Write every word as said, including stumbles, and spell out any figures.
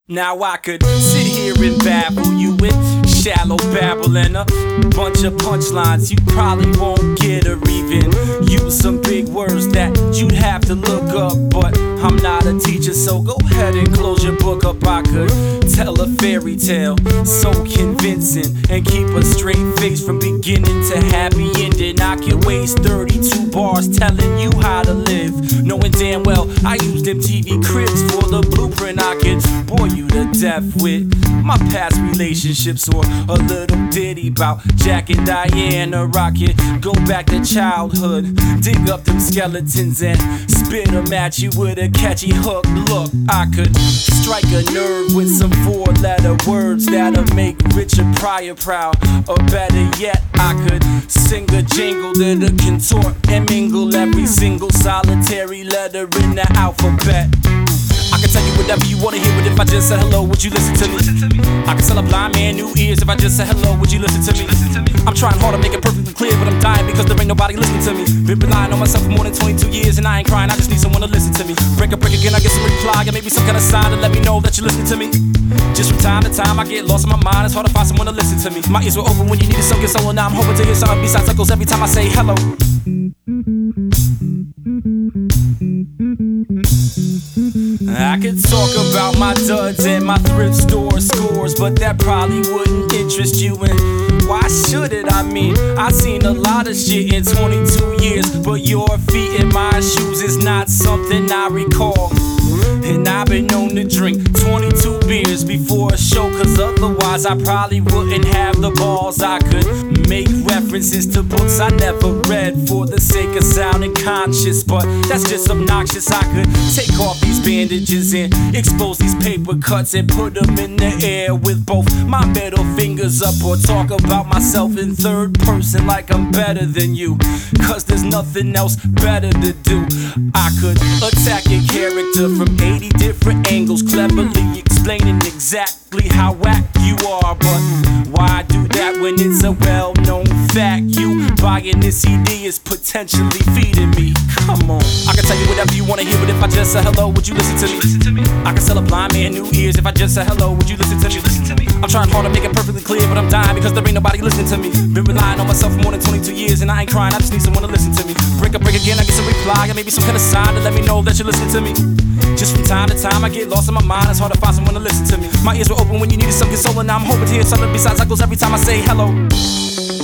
Now I could sit here and babble you with shallow babble and a bunch of punchlines you probably won't get, or even use some big words that you'd have to look up. But I'm not a teacher, so go ahead and close your book up. I could tell a fairy tale so convincing and keep a straight face from beginning to happy ending. I could waste thirty-two bars telling you how to live, knowing damn well I used M T V Cribs for the blueprint. I could bore you to death with my past relationships, or a little ditty about Jack and Diana. Rocket, go back to childhood, dig up them skeletons and spit them at you with a catchy hook. Look, I could strike a nerve with some four-letter words that'll make Richard Pryor proud, or better yet, I could sing a jingle that'll contort and mingle every single solitary letter in the alphabet. I can tell you whatever you wanna hear, but if I just said hello, would you listen to me? Listen to me. I can sell a blind man new ears. If I just said hello, would you listen to me? Listen to me. I'm trying hard to make it perfectly clear, but I'm dying because there ain't nobody listening to me. Been relying on myself for more than twenty-two years, and I ain't crying, I just need someone to listen to me. Break a break again, I get some reply, and maybe some kind of sign to let me know that you're listening to me. Just from time to time, I get lost in my mind, it's hard to find someone to listen to me. My ears were open when you needed some solo, now I'm hoping to hear something besides echoes every time I say hello. I could talk about my duds and my thrift store scores, but that probably wouldn't interest you, and why should it? I mean, I've seen a lot of shit in twenty-two years, but your feet in my shoes is not something I recall. And I've been known to drink twenty-two beers before a show, cause otherwise I probably wouldn't have the balls. I could make references to books I never read for the sake of sounding conscious, but that's just obnoxious. I could take off these bandages and expose these paper cuts and put them in the air with both my middle fingers up, or talk about myself in third person like I'm better than you, cause there's nothing else better to do. I could attack your character from eighty different angles, cleverly explaining exactly how whack you are, but why do that when it's a well-known fact? You buying this C D is potentially feeding me. Come on, I can tell you whatever you wanna hear, but if I just said hello, would you listen to me? Listen to me. I can sell a blind man new ears. If I just said hello, would you listen to me? Listen to me. I'm trying hard to make it perfectly clear, but I'm dying because there ain't nobody listening to me. Been relying on myself for more than twenty-two years, and I ain't crying, I just need someone to listen to me. Break a break again, I get some reply, and maybe some kind of sign to let me know that you're listening to me. Just from time to time, I get lost in my mind, it's hard to find someone to listen to me. My ears were open when you needed some consoling, now I'm hoping to hear something besides echoes every time I say hello.